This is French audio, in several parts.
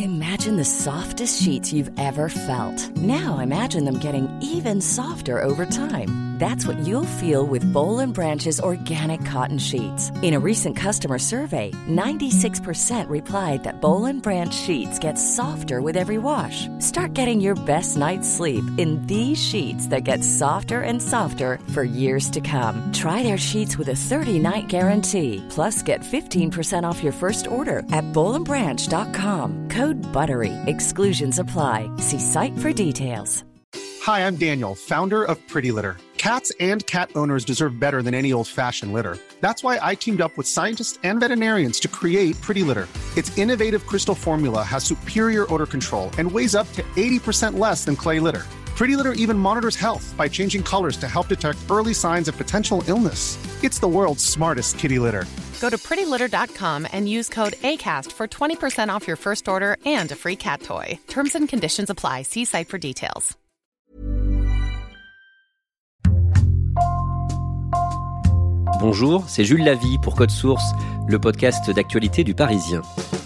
Imagine the softest sheets you've ever felt. Now imagine them getting even softer over time. That's what you'll feel with Boll & Branch's organic cotton sheets. In a recent customer survey, 96% replied that Boll & Branch sheets get softer with every wash. Start getting your best night's sleep in these sheets that get softer and softer for years to come. Try their sheets with a 30-night guarantee. Plus, get 15% off your first order at bollandbranch.com. Code BUTTERY. Exclusions apply. See site for details. Hi, I'm Daniel, founder of Pretty Litter. Cats and cat owners deserve better than any old-fashioned litter. That's why I teamed up with scientists and veterinarians to create Pretty Litter. Its innovative crystal formula has superior odor control and weighs up to 80% less than clay litter. Pretty Litter even monitors health by changing colors to help detect early signs of potential illness. It's the world's smartest kitty litter. Go to prettylitter.com and use code ACAST for 20% off your first order and a free cat toy. Terms and conditions apply. See site for details. Bonjour, c'est Jules Lavie pour Code Source, le podcast d'actualité du Parisien.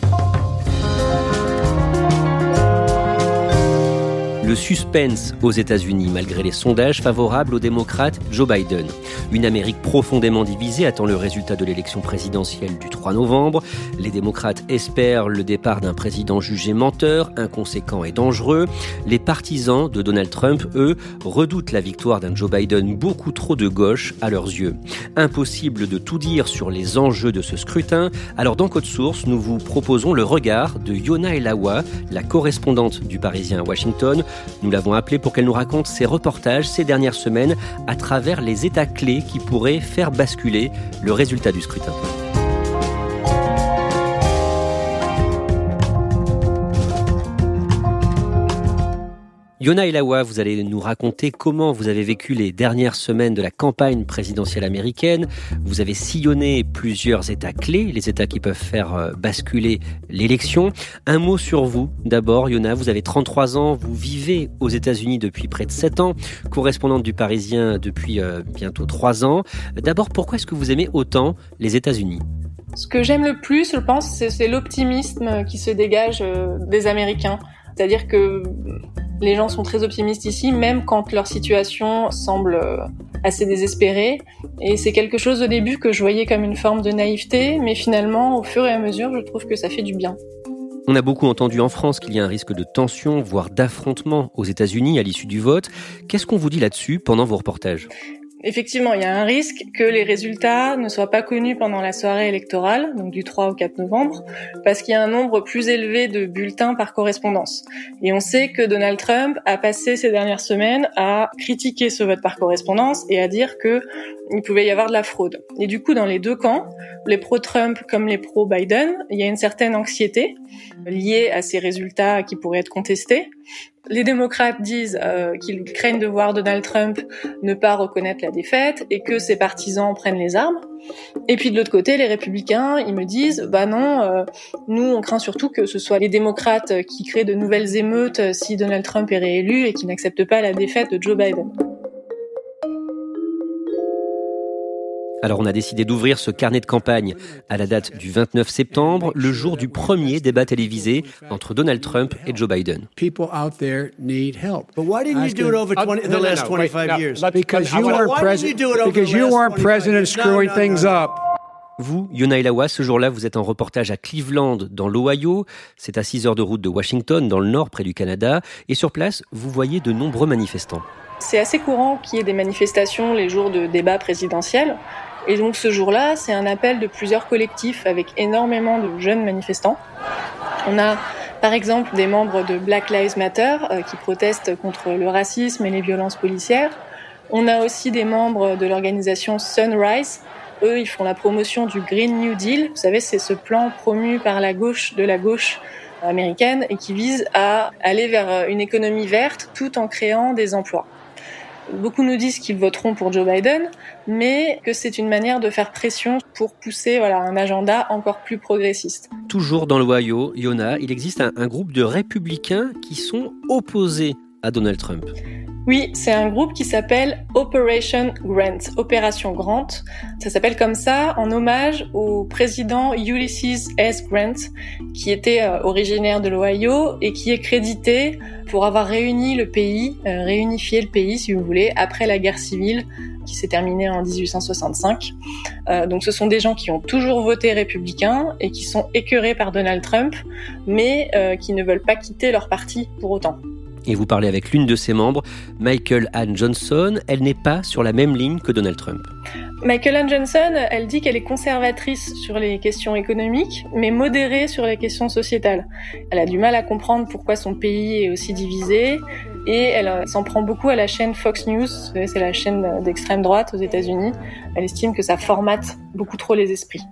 Le suspense aux États-Unis, malgré les sondages favorables au démocrate Joe Biden. Une Amérique profondément divisée attend le résultat de l'élection présidentielle du 3 novembre. Les démocrates espèrent le départ d'un président jugé menteur, inconséquent et dangereux. Les partisans de Donald Trump, eux, redoutent la victoire d'un Joe Biden beaucoup trop de gauche à leurs yeux. Impossible de tout dire sur les enjeux de ce scrutin. Alors dans Code Source, nous vous proposons le regard de Yona Elawa, la correspondante du Parisien à Washington. Nous l'avons appelée pour qu'elle nous raconte ses reportages ces dernières semaines à travers les états clés qui pourraient faire basculer le résultat du scrutin. Yona Elawa, vous allez nous raconter comment vous avez vécu les dernières semaines de la campagne présidentielle américaine. Vous avez sillonné plusieurs États clés, les États qui peuvent faire basculer l'élection. Un mot sur vous, d'abord, Yona, vous avez 33 ans, vous vivez aux États-Unis depuis près de 7 ans, correspondante du Parisien depuis bientôt 3 ans. D'abord, pourquoi est-ce que vous aimez autant les États-Unis ? Ce que j'aime le plus, je pense, c'est l'optimisme qui se dégage des Américains. C'est-à-dire que les gens sont très optimistes ici, même quand leur situation semble assez désespérée. Et c'est quelque chose au début que je voyais comme une forme de naïveté, mais finalement, au fur et à mesure, je trouve que ça fait du bien. On a beaucoup entendu en France qu'il y a un risque de tension, voire d'affrontement aux États-Unis à l'issue du vote. Qu'est-ce qu'on vous dit là-dessus pendant vos reportages ? Effectivement, il y a un risque que les résultats ne soient pas connus pendant la soirée électorale, donc du 3 au 4 novembre, parce qu'il y a un nombre plus élevé de bulletins par correspondance. Et on sait que Donald Trump a passé ces dernières semaines à critiquer ce vote par correspondance et à dire qu'il pouvait y avoir de la fraude. Et du coup, dans les deux camps, les pro-Trump comme les pro-Biden, il y a une certaine anxiété liée à ces résultats qui pourraient être contestés. Les démocrates disent qu'ils craignent de voir Donald Trump ne pas reconnaître la défaite et que ses partisans prennent les armes. Et puis de l'autre côté, les républicains, ils me disent « Bah non, nous on craint surtout que ce soit les démocrates qui créent de nouvelles émeutes si Donald Trump est réélu et qui n'acceptent pas la défaite de Joe Biden ». Alors on a décidé d'ouvrir ce carnet de campagne à la date du 29 septembre, le jour du premier débat télévisé entre Donald Trump et Joe Biden. People out there need help. But why didn't you do it over the last 25 years? Because you weren't president screwing things up. Vous, Yona Elawa, ce jour-là, vous êtes en reportage à Cleveland, dans l'Ohio. C'est à 6 heures de route de Washington, dans le nord, près du Canada. Et sur place, vous voyez de nombreux manifestants. C'est assez courant qu'il y ait des manifestations les jours de débats présidentiels. Et donc ce jour-là, c'est un appel de plusieurs collectifs avec énormément de jeunes manifestants. On a par exemple des membres de Black Lives Matter qui protestent contre le racisme et les violences policières. On a aussi des membres de l'organisation Sunrise. Eux, ils font la promotion du Green New Deal. Vous savez, c'est ce plan promu par la gauche américaine et qui vise à aller vers une économie verte tout en créant des emplois. Beaucoup nous disent qu'ils voteront pour Joe Biden, mais que c'est une manière de faire pression pour pousser un agenda encore plus progressiste. Toujours dans l'Ohio, Yona, il existe un groupe de républicains qui sont opposés à Donald Trump. Oui, c'est un groupe qui s'appelle Operation Grant, Opération Grant. Ça s'appelle comme ça en hommage au président Ulysses S. Grant, qui était originaire de l'Ohio et qui est crédité pour avoir réunifié le pays, si vous voulez, après la guerre civile qui s'est terminée en 1865. Donc ce sont des gens qui ont toujours voté républicain et qui sont écœurés par Donald Trump, mais qui ne veulent pas quitter leur parti pour autant. Et vous parlez avec l'une de ses membres, Michael Ann Johnson. Elle n'est pas sur la même ligne que Donald Trump. Michael Ann Johnson, elle dit qu'elle est conservatrice sur les questions économiques, mais modérée sur les questions sociétales. Elle a du mal à comprendre pourquoi son pays est aussi divisé, et elle s'en prend beaucoup à la chaîne Fox News, c'est la chaîne d'extrême droite aux États-Unis. Elle estime que ça formate beaucoup trop les esprits.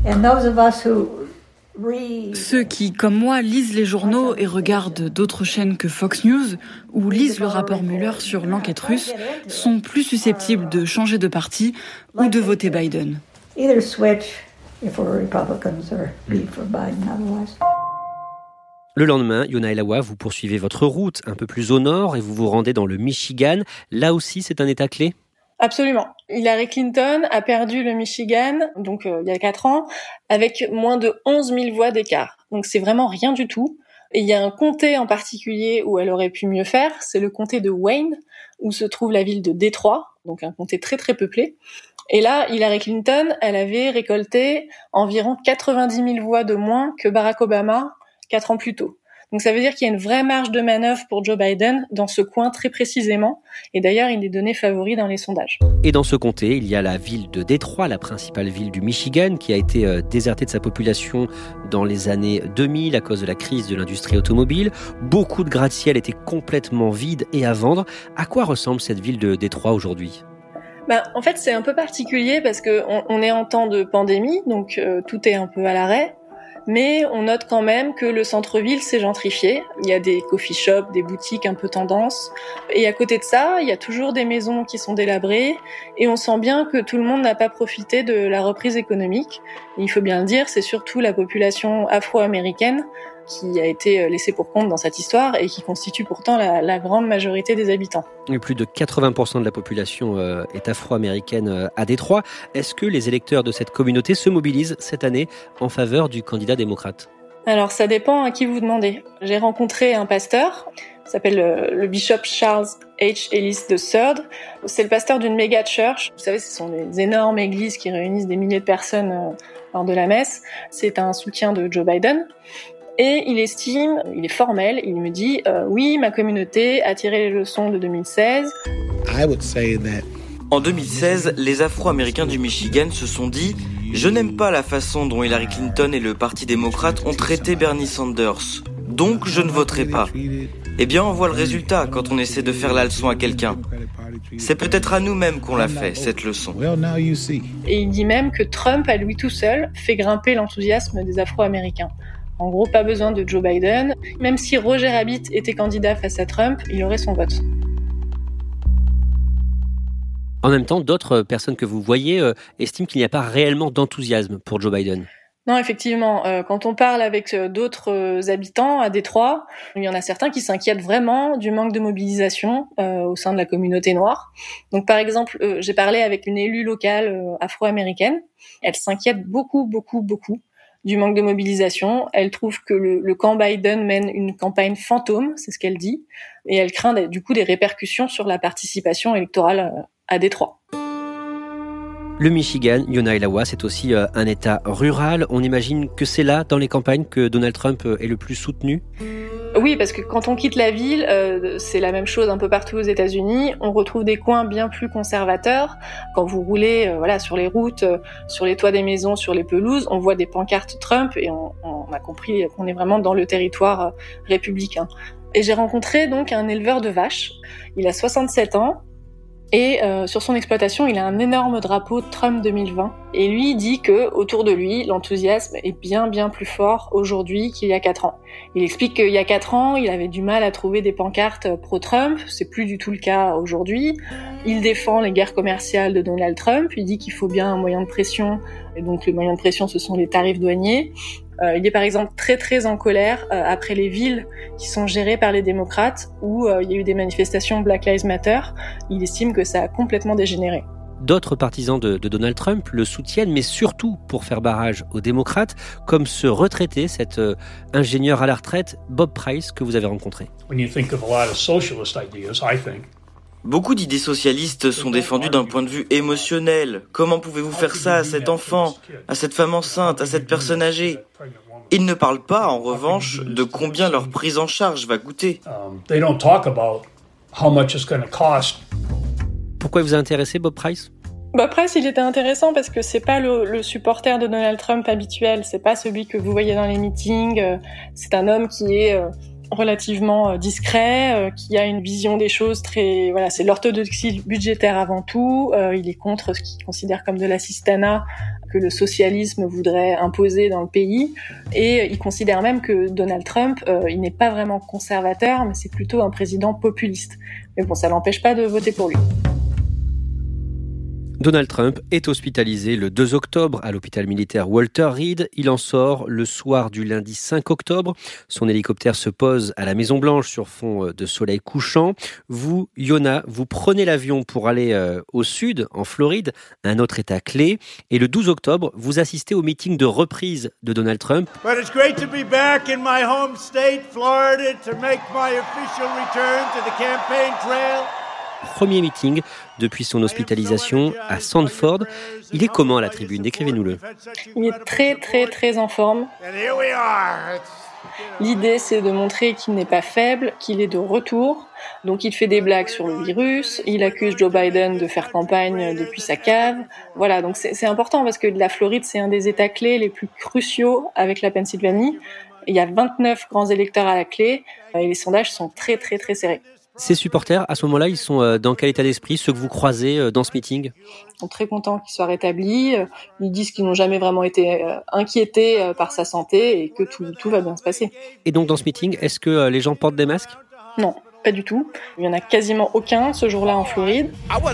Ceux qui, comme moi, lisent les journaux et regardent d'autres chaînes que Fox News ou lisent le rapport Mueller sur l'enquête russe sont plus susceptibles de changer de parti ou de voter Biden. Le lendemain, Yona Elawa, vous poursuivez votre route un peu plus au nord et vous vous rendez dans le Michigan. Là aussi, c'est un État clé ? Absolument. Hillary Clinton a perdu le Michigan, donc il y a 4 ans, avec moins de 11 000 voix d'écart. Donc c'est vraiment rien du tout. Et il y a un comté en particulier où elle aurait pu mieux faire, c'est le comté de Wayne, où se trouve la ville de Détroit, donc un comté très très peuplé. Et là, Hillary Clinton, elle avait récolté environ 90 000 voix de moins que Barack Obama 4 ans plus tôt. Donc ça veut dire qu'il y a une vraie marge de manœuvre pour Joe Biden dans ce coin très précisément. Et d'ailleurs, il est donné favori dans les sondages. Et dans ce comté, il y a la ville de Détroit, la principale ville du Michigan, qui a été désertée de sa population dans les années 2000 à cause de la crise de l'industrie automobile. Beaucoup de gratte-ciel étaient complètement vides et à vendre. À quoi ressemble cette ville de Détroit aujourd'hui ? En fait, c'est un peu particulier parce qu'on est en temps de pandémie, donc tout est un peu à l'arrêt. Mais on note quand même que le centre-ville s'est gentrifié. Il y a des coffee shops, des boutiques un peu tendance. Et à côté de ça, il y a toujours des maisons qui sont délabrées. Et on sent bien que tout le monde n'a pas profité de la reprise économique. Et il faut bien le dire, c'est surtout la population afro-américaine qui a été laissée pour compte dans cette histoire et qui constitue pourtant la grande majorité des habitants. Et plus de 80% de la population est afro-américaine à Détroit. Est-ce que les électeurs de cette communauté se mobilisent cette année en faveur du candidat démocrate ? Alors ça dépend à qui vous demandez. J'ai rencontré un pasteur, il s'appelle le bishop Charles H. Ellis III. C'est le pasteur d'une méga church. Vous savez, ce sont des énormes églises qui réunissent des milliers de personnes lors de la messe. C'est un soutien de Joe Biden. Et il estime, il est formel, il me dit oui, ma communauté a tiré les leçons de 2016. En 2016, les Afro-Américains du Michigan se sont dit « Je n'aime pas la façon dont Hillary Clinton et le Parti démocrate ont traité Bernie Sanders, donc je ne voterai pas. » Eh bien, on voit le résultat quand on essaie de faire la leçon à quelqu'un. C'est peut-être à nous-mêmes qu'on l'a fait, cette leçon. Et il dit même que Trump, à lui tout seul, fait grimper l'enthousiasme des Afro-Américains. En gros, pas besoin de Joe Biden. Même si Roger Rabbit était candidat face à Trump, il aurait son vote. En même temps, d'autres personnes que vous voyez estiment qu'il n'y a pas réellement d'enthousiasme pour Joe Biden. Non, effectivement, quand on parle avec d'autres habitants à Détroit, il y en a certains qui s'inquiètent vraiment du manque de mobilisation au sein de la communauté noire. Donc par exemple, j'ai parlé avec une élue locale afro-américaine. Elle s'inquiète beaucoup du manque de mobilisation. Elle trouve que le camp Biden mène une campagne fantôme, c'est ce qu'elle dit, et elle craint du coup des répercussions sur la participation électorale à Détroit. Le Michigan, Yona Elawa, c'est aussi un État rural. On imagine que c'est là, dans les campagnes, que Donald Trump est le plus soutenu ? Oui, parce que quand on quitte la ville, c'est la même chose un peu partout aux États-Unis. On retrouve des coins bien plus conservateurs. Quand vous roulez sur les routes, sur les toits des maisons, sur les pelouses, on voit des pancartes Trump et on a compris qu'on est vraiment dans le territoire républicain. Et j'ai rencontré donc un éleveur de vaches. Il a 67 ans. Et sur son exploitation, il a un énorme drapeau Trump 2020. Et lui, il dit que autour de lui, l'enthousiasme est bien plus fort aujourd'hui qu'il y a 4 ans. Il explique qu'il y a 4 ans, il avait du mal à trouver des pancartes pro-Trump. C'est plus du tout le cas aujourd'hui. Il défend les guerres commerciales de Donald Trump. Il dit qu'il faut bien un moyen de pression. Et donc, le moyen de pression, ce sont les tarifs douaniers. Il est par exemple très très en colère après les villes qui sont gérées par les démocrates où il y a eu des manifestations Black Lives Matter. Il estime que ça a complètement dégénéré. D'autres partisans de Donald Trump le soutiennent, mais surtout pour faire barrage aux démocrates, comme ce retraité, cet ingénieur à la retraite, Bob Price, que vous avez rencontré. Beaucoup d'idées socialistes sont défendues d'un point de vue émotionnel. Comment pouvez-vous faire ça à cet enfant, à cette femme enceinte, à cette personne âgée ? Ils ne parlent pas, en revanche, de combien leur prise en charge va coûter. Pourquoi vous a intéressé Bob Price ? Bob Price, il était intéressant parce que c'est pas le supporter de Donald Trump habituel, c'est pas celui que vous voyez dans les meetings, c'est un homme qui est relativement discret, qui a une vision des choses très, voilà, c'est l'orthodoxie budgétaire avant tout, il est contre ce qu'il considère comme de l'assistanat que le socialisme voudrait imposer dans le pays, et il considère même que Donald Trump, il n'est pas vraiment conservateur, mais c'est plutôt un président populiste. Mais bon, ça l'empêche pas de voter pour lui. Donald Trump est hospitalisé le 2 octobre à l'hôpital militaire Walter Reed. Il en sort le soir du lundi 5 octobre. Son hélicoptère se pose à la Maison-Blanche sur fond de soleil couchant. Vous, Yona, vous prenez l'avion pour aller au sud, en Floride, un autre état clé. Et le 12 octobre, vous assistez au meeting de reprise de Donald Trump. But it's great to be back in my home state, Florida, to make my official return to the campaign trail. Premier meeting depuis son hospitalisation à Sanford. Il est comment à la tribune ? Décrivez-nous-le. Il est très très très en forme. L'idée, c'est de montrer qu'il n'est pas faible, qu'il est de retour. Donc il fait des blagues sur le virus, il accuse Joe Biden de faire campagne depuis sa cave. Voilà, donc c'est important parce que la Floride, c'est un des États clés les plus cruciaux avec la Pennsylvanie. Il y a 29 grands électeurs à la clé et les sondages sont très très très serrés. Ces supporters, à ce moment-là, ils sont dans quel état d'esprit, ceux que vous croisez dans ce meeting ? Ils sont très contents qu'il soit rétabli. Ils disent qu'ils n'ont jamais vraiment été inquiétés par sa santé et que tout va bien se passer. Et donc, dans ce meeting, est-ce que les gens portent des masques ? Non, pas du tout. Il n'y en a quasiment aucun ce jour-là en Floride.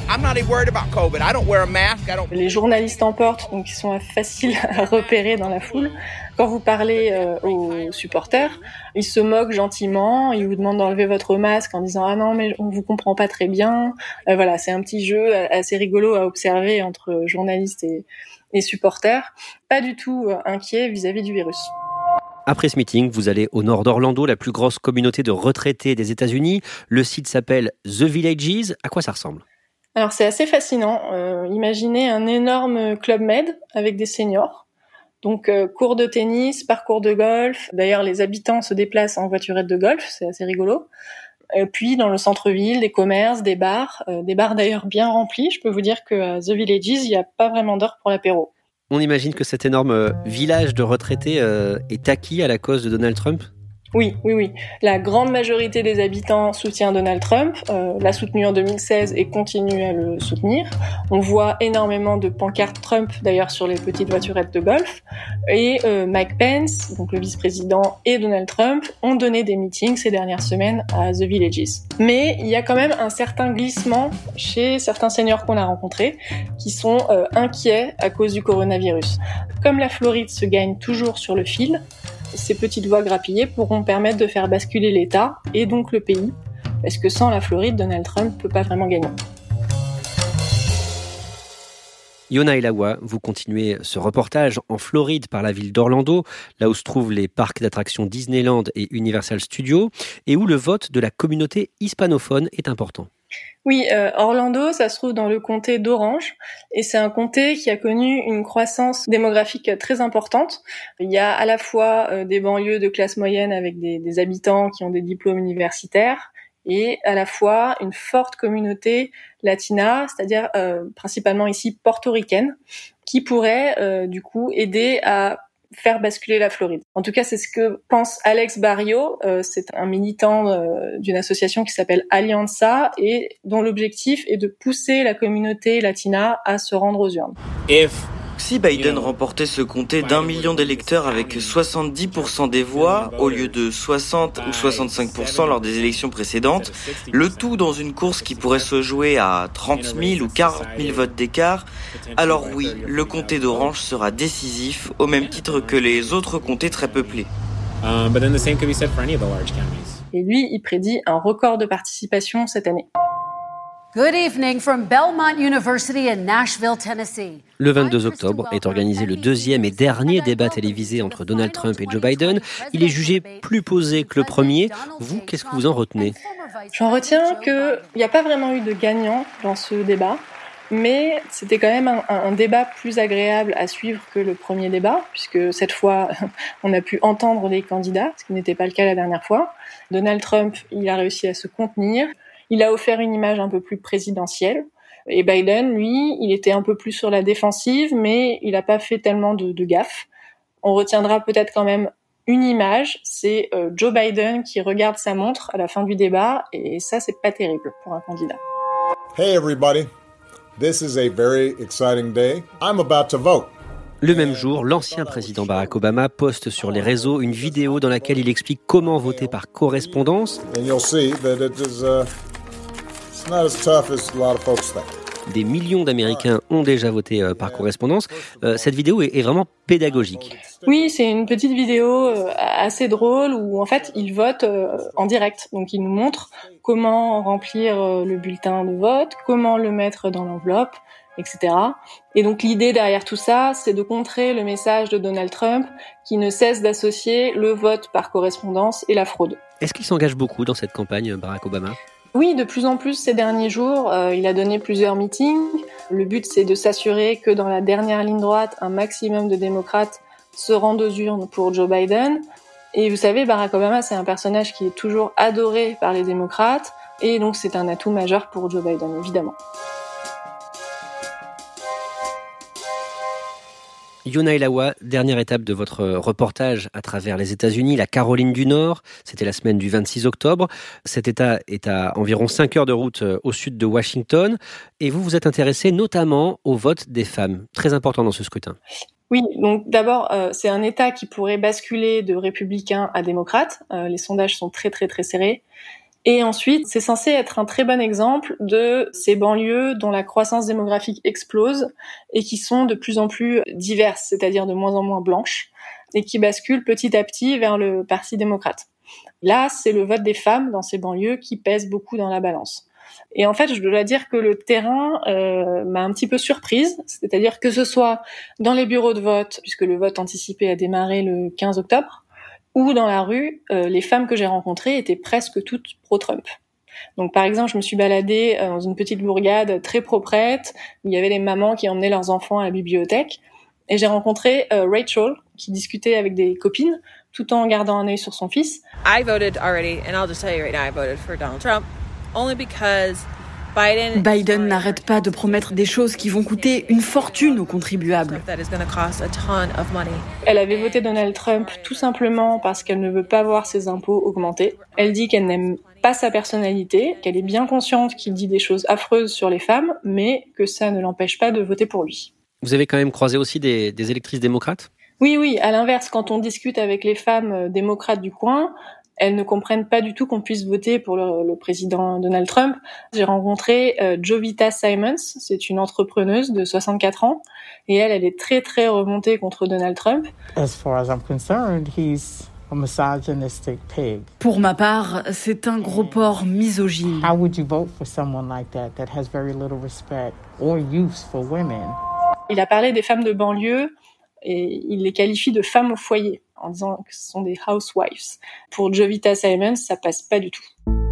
Les journalistes en portent, donc ils sont faciles à repérer dans la foule. Quand vous parlez aux supporters, ils se moquent gentiment, ils vous demandent d'enlever votre masque en disant « Ah non, mais on vous comprend pas très bien ». Voilà, c'est un petit jeu assez rigolo à observer entre journalistes et supporters. Pas du tout inquiets vis-à-vis du virus. Après ce meeting, vous allez au nord d'Orlando, la plus grosse communauté de retraités des États-Unis. Le site s'appelle The Villages. À quoi ça ressemble ? Alors c'est assez fascinant. Imaginez un énorme Club Med avec des seniors. Donc cours de tennis, parcours de golf. D'ailleurs, les habitants se déplacent en voiturette de golf, c'est assez rigolo. Puis dans le centre-ville, des commerces, des bars d'ailleurs bien remplis. Je peux vous dire que à The Villages, il n'y a pas vraiment d'heure pour l'apéro. On imagine que cet énorme village de retraités est acquis à la cause de Donald Trump ? Oui. La grande majorité des habitants soutient Donald Trump, l'a soutenu en 2016 et continue à le soutenir. On voit énormément de pancartes Trump, d'ailleurs, sur les petites voiturettes de golf. Et Mike Pence, donc le vice-président, et Donald Trump ont donné des meetings ces dernières semaines à The Villages. Mais il y a quand même un certain glissement chez certains seniors qu'on a rencontrés qui sont inquiets à cause du coronavirus. Comme la Floride se gagne toujours sur le fil, ces petites voix grappillées pourront permettre de faire basculer l'État et donc le pays, parce que sans la Floride, Donald Trump ne peut pas vraiment gagner. Yona Elawa, vous continuez ce reportage en Floride par la ville d'Orlando, là où se trouvent les parcs d'attractions Disneyland et Universal Studios, et où le vote de la communauté hispanophone est important. Oui, Orlando, ça se trouve dans le comté d'Orange, et c'est un comté qui a connu une croissance démographique très importante. Il y a à la fois des banlieues de classe moyenne avec des habitants qui ont des diplômes universitaires, et à la fois une forte communauté latina, c'est-à-dire principalement ici portoricaine, qui pourrait du coup aider à faire basculer la Floride. En tout cas, c'est ce que pense Alex Barrio, c'est un militant d'une association qui s'appelle Alianza et dont l'objectif est de pousser la communauté latina à se rendre aux urnes. Si Biden remportait ce comté d'1 million d'électeurs avec 70% des voix, au lieu de 60 ou 65% lors des élections précédentes, le tout dans une course qui pourrait se jouer à 30 000 ou 40 000 votes d'écart, alors oui, le comté d'Orange sera décisif, au même titre que les autres comtés très peuplés. Et lui, il prédit un record de participation cette année. Good evening from Belmont University in Nashville, Tennessee. Le 22 octobre est organisé le deuxième et dernier débat télévisé entre Donald Trump et Joe Biden. Il est jugé plus posé que le premier. Vous, qu'est-ce que vous en retenez ? J'en retiens qu'il n'y a pas vraiment eu de gagnant dans ce débat, mais c'était quand même un débat plus agréable à suivre que le premier débat, puisque cette fois, on a pu entendre les candidats, ce qui n'était pas le cas la dernière fois. Donald Trump, il a réussi à se contenir. Il a offert une image un peu plus présidentielle. Et Biden, lui, il était un peu plus sur la défensive, mais il n'a pas fait tellement de gaffes. On retiendra peut-être quand même une image, c'est Joe Biden qui regarde sa montre à la fin du débat, et ça, c'est pas terrible pour un candidat. Hey everybody, this is a very exciting day. I'm about to vote. Le même jour, l'ancien président Barack Obama poste sur les réseaux une vidéo dans laquelle il explique comment voter par correspondance. Des millions d'Américains ont déjà voté par correspondance. Cette vidéo est vraiment pédagogique. Oui, c'est une petite vidéo assez drôle où en fait il vote en direct. Donc il nous montre comment remplir le bulletin de vote, comment le mettre dans l'enveloppe, etc. Et donc l'idée derrière tout ça, c'est de contrer le message de Donald Trump qui ne cesse d'associer le vote par correspondance et la fraude. Est-ce qu'il s'engage beaucoup dans cette campagne, Barack Obama ? Oui, de plus en plus ces derniers jours, il a donné plusieurs meetings. Le but, c'est de s'assurer que dans la dernière ligne droite, un maximum de démocrates se rendent aux urnes pour Joe Biden. Et vous savez, Barack Obama, c'est un personnage qui est toujours adoré par les démocrates. Et donc, c'est un atout majeur pour Joe Biden, évidemment. Yona Elawa, dernière étape de votre reportage à travers les États-Unis, la Caroline du Nord. C'était la semaine du 26 octobre. Cet État est à environ 5 heures de route au sud de Washington. Et vous vous êtes intéressé notamment au vote des femmes. Très important dans ce scrutin. Oui, donc d'abord, c'est un État qui pourrait basculer de républicain à démocrate. Les sondages sont très très très serrés. Et ensuite, c'est censé être un très bon exemple de ces banlieues dont la croissance démographique explose et qui sont de plus en plus diverses, c'est-à-dire de moins en moins blanches, et qui basculent petit à petit vers le Parti démocrate. Là, c'est le vote des femmes dans ces banlieues qui pèse beaucoup dans la balance. Et en fait, je dois dire que le terrain m'a un petit peu surprise, c'est-à-dire que ce soit dans les bureaux de vote, puisque le vote anticipé a démarré le 15 octobre, ou dans la rue, les femmes que j'ai rencontrées étaient presque toutes pro-Trump. Donc par exemple, je me suis baladée dans une petite bourgade très proprette, où il y avait des mamans qui emmenaient leurs enfants à la bibliothèque, et j'ai rencontré Rachel, qui discutait avec des copines, tout en gardant un œil sur son fils. I voted already, and I'll just tell you right now, I voted for Donald Trump, only because Biden n'arrête pas de promettre des choses qui vont coûter une fortune aux contribuables. Elle avait voté Donald Trump tout simplement parce qu'elle ne veut pas voir ses impôts augmenter. Elle dit qu'elle n'aime pas sa personnalité, qu'elle est bien consciente qu'il dit des choses affreuses sur les femmes, mais que ça ne l'empêche pas de voter pour lui. Vous avez quand même croisé aussi des électrices démocrates ? Oui, à l'inverse, quand on discute avec les femmes démocrates du coin, elles ne comprennent pas du tout qu'on puisse voter pour le président Donald Trump. J'ai rencontré Jovita Simons, c'est une entrepreneuse de 64 ans, et elle est très très remontée contre Donald Trump. As far as I'm concerned, he's a misogynistic pig. Pour ma part, c'est un gros porc misogyne. How would you vote for someone like that has very little respect or use for women? Il a parlé des femmes de banlieue et il les qualifie de femmes au foyer, en disant que ce sont des housewives. Pour Jovita Simons, ça passe pas du tout.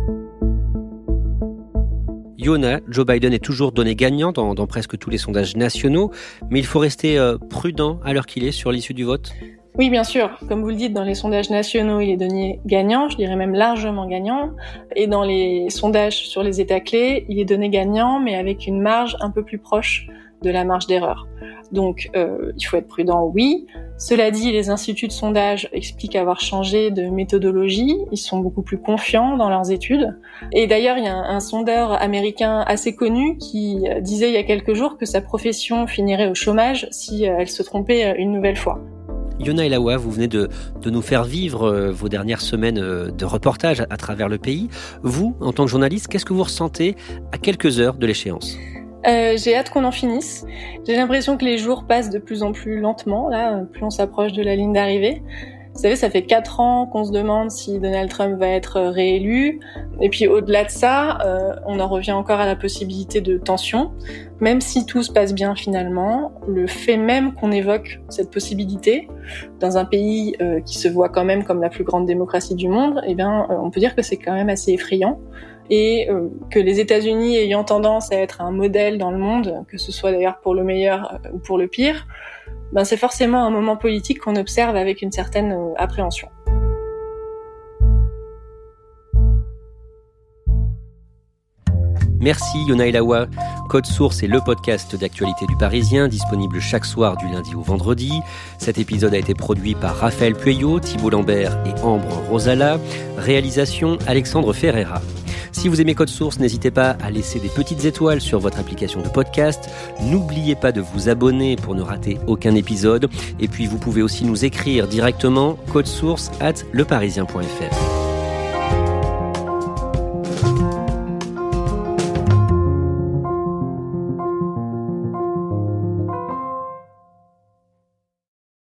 Yona, Joe Biden est toujours donné gagnant dans presque tous les sondages nationaux, mais il faut rester prudent à l'heure qu'il est sur l'issue du vote. Oui, bien sûr. Comme vous le dites, dans les sondages nationaux, il est donné gagnant, je dirais même largement gagnant. Et dans les sondages sur les États clés, il est donné gagnant, mais avec une marge un peu plus proche de la marge d'erreur. Donc, il faut être prudent, oui. Cela dit, les instituts de sondage expliquent avoir changé de méthodologie. Ils sont beaucoup plus confiants dans leurs études. Et d'ailleurs, il y a un sondeur américain assez connu qui disait il y a quelques jours que sa profession finirait au chômage si elle se trompait une nouvelle fois. Yona Elawa, vous venez de nous faire vivre vos dernières semaines de reportage à travers le pays. Vous, en tant que journaliste, qu'est-ce que vous ressentez à quelques heures de l'échéance ? J'ai hâte qu'on en finisse. J'ai l'impression que les jours passent de plus en plus lentement, là, plus on s'approche de la ligne d'arrivée. Vous savez, ça fait 4 ans qu'on se demande si Donald Trump va être réélu. Et puis au-delà de ça, on en revient encore à la possibilité de tension. Même si tout se passe bien finalement, le fait même qu'on évoque cette possibilité dans un pays qui se voit quand même comme la plus grande démocratie du monde, eh bien, on peut dire que c'est quand même assez effrayant. Et que les États-Unis ayant tendance à être un modèle dans le monde, que ce soit d'ailleurs pour le meilleur ou pour le pire, ben c'est forcément un moment politique qu'on observe avec une certaine appréhension. Merci Yona Elawa. Code Source est le podcast d'actualité du Parisien, disponible chaque soir du lundi au vendredi. Cet épisode a été produit par Raphaël Pueyo, Thibault Lambert et Ambre Rosala. Réalisation Alexandre Ferreira. Si vous aimez Code Source, n'hésitez pas à laisser des petites étoiles sur votre application de podcast. N'oubliez pas de vous abonner pour ne rater aucun épisode. Et puis vous pouvez aussi nous écrire directement codesource@leparisien.fr.